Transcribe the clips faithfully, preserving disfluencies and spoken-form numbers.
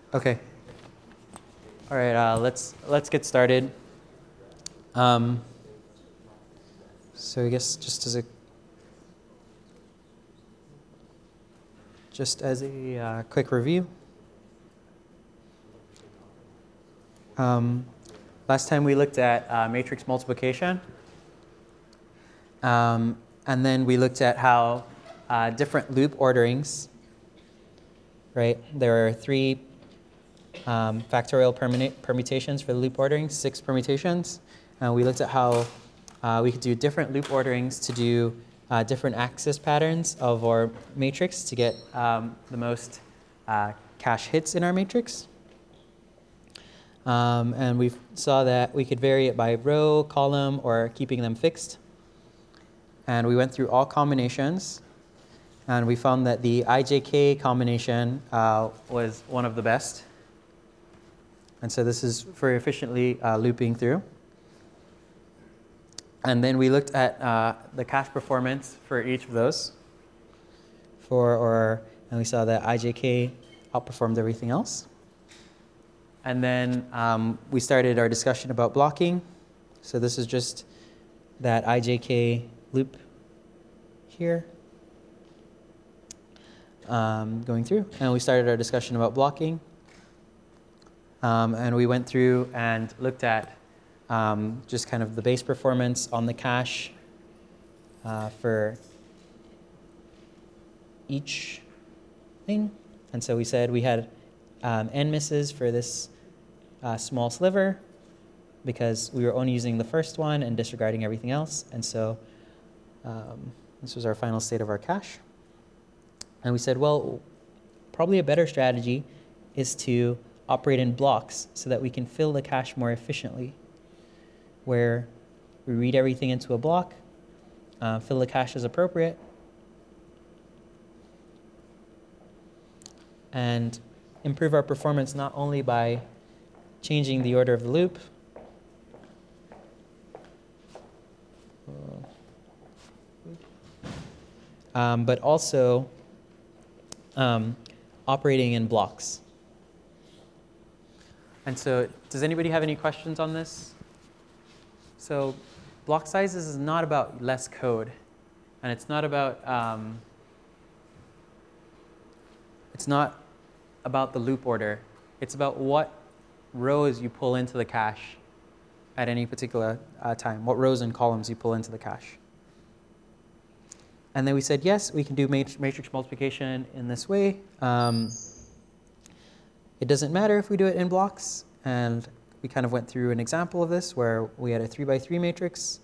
Okay. All right. Uh, let's let's get started. Um, so I guess just as a just as a uh, quick review. Um, last time we looked at uh, matrix multiplication, um, and then we looked at how uh, different loop orderings. Right. There are three um, factorial permutations for the loop ordering, six permutations. And we looked at how uh, we could do different loop orderings to do uh, different axis patterns of our matrix to get um, the most uh, cache hits in our matrix. Um, and we saw that we could vary it by row, column, or keeping them fixed. And we went through all combinations. And we found that the I J K combination uh, was one of the best. And so this is for efficiently uh, looping through. And then we looked at uh, the cache performance for each of those. For or and we saw that I J K outperformed everything else. And then um, we started our discussion about blocking. So this is just that I J K loop here. Um, going through. And we started our discussion about blocking. Um, and we went through and looked at um, just kind of the base performance on the cache uh, for each thing. And so we said we had um, n misses for this uh, small sliver because we were only using the first one and disregarding everything else. And so um, this was our final state of our cache. And we said, well, probably a better strategy is to operate in blocks so that we can fill the cache more efficiently, where we read everything into a block, uh, fill the cache as appropriate, and improve our performance not only by changing the order of the loop, um, but also um, operating in blocks. And so does anybody have any questions on this? So block sizes is not about less code. And it's not about, um, it's not about the loop order. It's about what rows you pull into the cache at any particular uh, time, what rows and columns you pull into the cache. And then we said, yes, we can do matrix multiplication in this way. Um, It doesn't matter if we do it in blocks, and we kind of went through an example of this where we had a three by three matrix.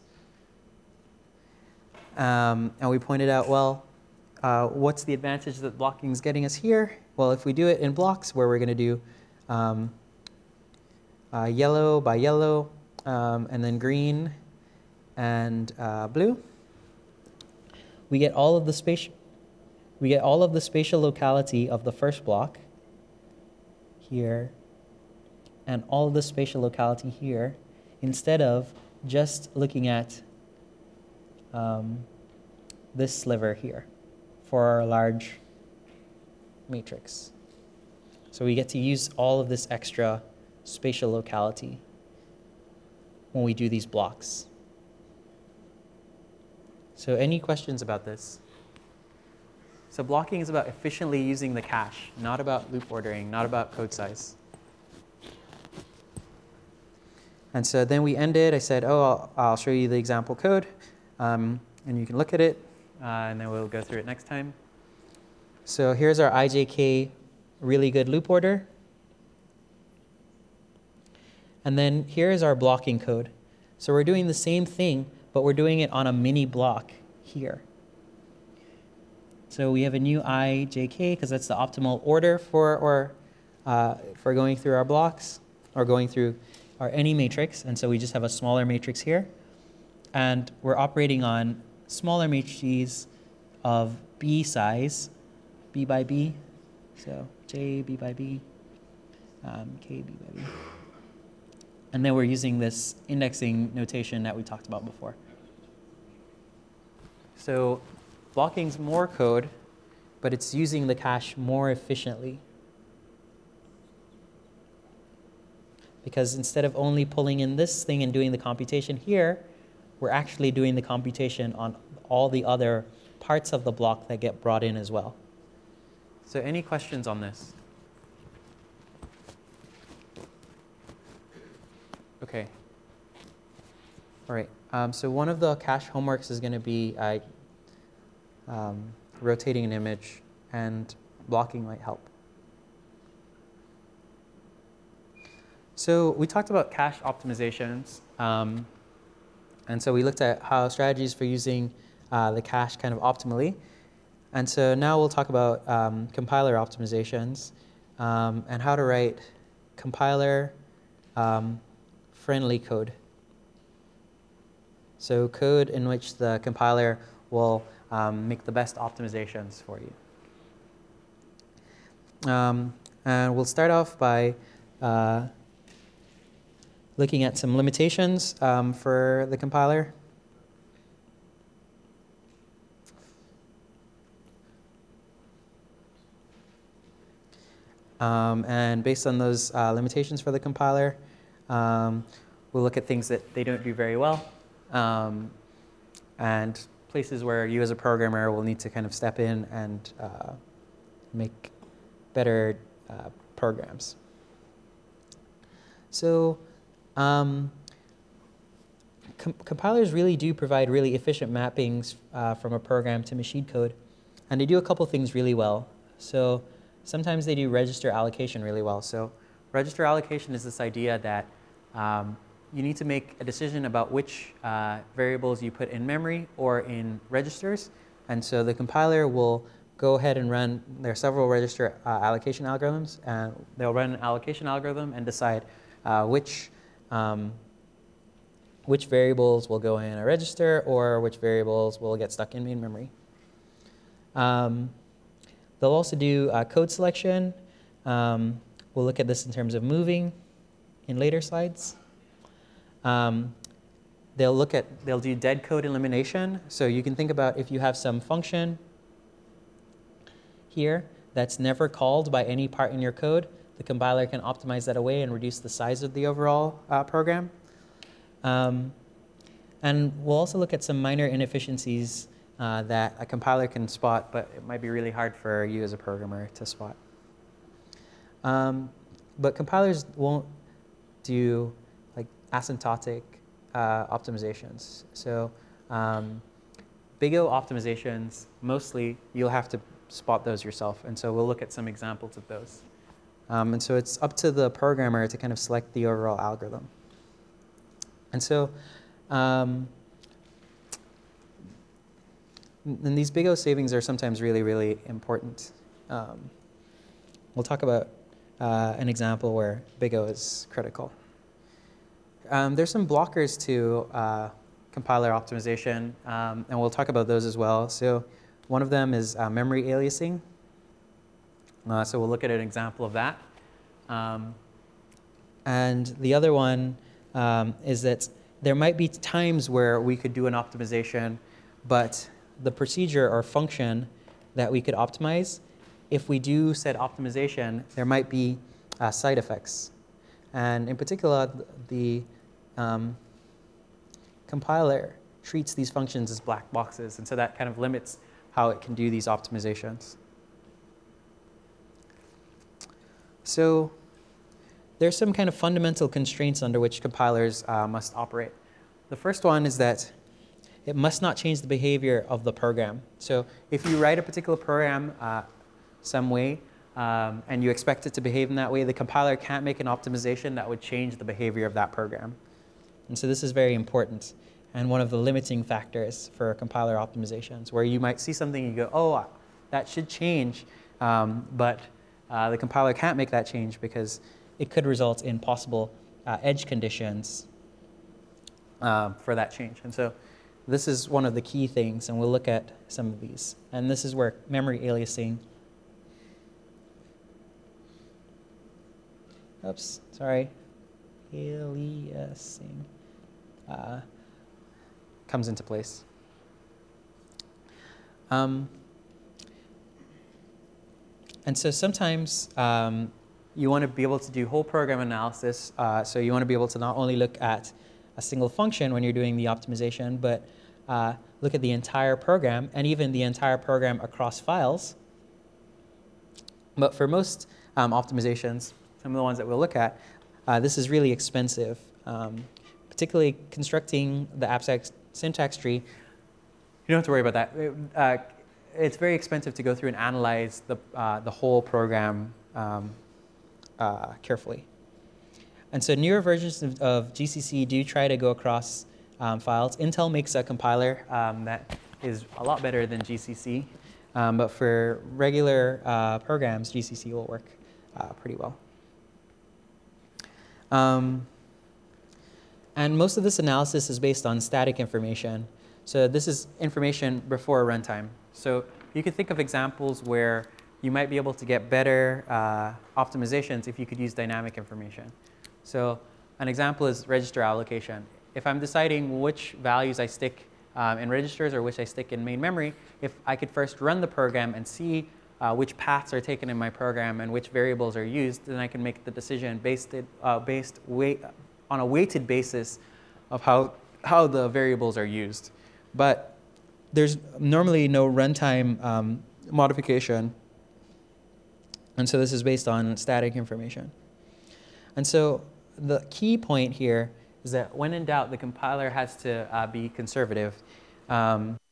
Um, and we pointed out, well, uh, what's the advantage that blocking is getting us here? Well, if we do it in blocks where we're going to do um, uh, yellow by yellow, um, and then green and uh, blue, we get all of the spatial, we get all of the spatial locality of the first block here, and all of the spatial locality here, instead of just looking at um, this sliver here for our large matrix. So we get to use all of this extra spatial locality when we do these blocks. So any questions about this? So blocking is about efficiently using the cache, not about loop ordering, not about code size. And so then we ended. I said, oh, I'll, I'll show you the example code, um, and you can look at it, uh, and then we'll go through it next time. So here's our I J K really good loop order. And then here's our blocking code. So we're doing the same thing, but we're doing it on a mini block here. So we have a new I J K because that's the optimal order for or uh, for going through our blocks or going through our any matrix. And so we just have a smaller matrix here, and we're operating on smaller matrices of B size, B by B. So J B by B, um, K B by B, and then we're using this indexing notation that we talked about before. So blocking's more code, but it's using the cache more efficiently. because instead of only pulling in this thing and doing the computation here, we're actually doing the computation on all the other parts of the block that get brought in as well. So any questions on this? Okay. All right. Um, so one of the cache homeworks is going to be uh, um, rotating an image, and blocking might help. So we talked about cache optimizations. Um, and so we looked at how strategies for using uh, the cache kind of optimally. And so now we'll talk about um, compiler optimizations um, and how to write compiler um, friendly code. So code in which the compiler will um, make the best optimizations for you. Um, and we'll start off by uh, looking at some limitations um, for the compiler. Um, and based on those uh, limitations for the compiler, um, we'll look at things that they don't do very well, um, and places where you as a programmer will need to kind of step in and uh, make better uh, programs. So um, com compilers really do provide really efficient mappings uh, from a program to machine code, and they do a couple things really well. So sometimes they do register allocation really well. So register allocation is this idea that um, you need to make a decision about which uh, variables you put in memory or in registers. And so the compiler will go ahead and run, there are several register uh, allocation algorithms, and they'll run an allocation algorithm and decide uh, which, um, which variables will go in a register or which variables will get stuck in main memory. Um, They'll also do uh, code selection. Um, we'll look at this in terms of moving in later slides. Um, they'll look at, they'll do dead code elimination. So you can think about if you have some function here that's never called by any part in your code, the compiler can optimize that away and reduce the size of the overall uh, program. Um, and we'll also look at some minor inefficiencies Uh, that a compiler can spot, but it might be really hard for you as a programmer to spot. Um, but compilers won't do like asymptotic uh, optimizations. So um, big O optimizations, mostly you'll have to spot those yourself. And so we'll look at some examples of those. Um, and so it's up to the programmer to kind of select the overall algorithm. And so um, And these big O savings are sometimes really, really important. Um, we'll talk about uh, an example where big O is critical. Um, there's some blockers to uh, compiler optimization, um, and we'll talk about those as well. So one of them is uh, memory aliasing. Uh, so we'll look at an example of that. Um, and the other one um, is that there might be times where we could do an optimization, but the procedure or function that we could optimize, if we do said optimization, there might be uh, side effects. And in particular, the um, compiler treats these functions as black boxes, and so that kind of limits how it can do these optimizations. So there's some kind of fundamental constraints under which compilers uh, must operate. The first one is that it must not change the behavior of the program. So if you write a particular program uh, some way um, and you expect it to behave in that way, the compiler can't make an optimization that would change the behavior of that program. And so this is very important and one of the limiting factors for compiler optimizations, where you might see something and you go, oh, that should change, um, but uh, the compiler can't make that change because it could result in possible uh, edge conditions uh, for that change. And so this is one of the key things, and we'll look at some of these. And this is where memory aliasing, oops, sorry, aliasing uh, comes into place. Um, and so sometimes um, you want to be able to do whole program analysis. Uh, so you want to be able to not only look at a single function when you're doing the optimization, but uh, look at the entire program and even the entire program across files. But for most um, optimizations, some of the ones that we'll look at, uh, this is really expensive. Um, particularly constructing the abstract syntax tree, you don't have to worry about that. It, uh, it's very expensive to go through and analyze the, uh, the whole program um, uh, carefully. And so newer versions of, of G C C do try to go across um, files. Intel makes a compiler um, that is a lot better than G C C. Um, but for regular uh, programs, G C C will work uh, pretty well. Um, and most of this analysis is based on static information. So this is information before runtime. So you could think of examples where you might be able to get better uh, optimizations if you could use dynamic information. So an example is register allocation. If I'm deciding which values I stick um, in registers or which I stick in main memory, if I could first run the program and see uh, which paths are taken in my program and which variables are used, then I can make the decision based, it, uh, based weight, on a weighted basis of how, how the variables are used. But there's normally no runtime um, modification. And so this is based on static information. And so the key point here is that when in doubt, the compiler has to uh, be conservative. Um,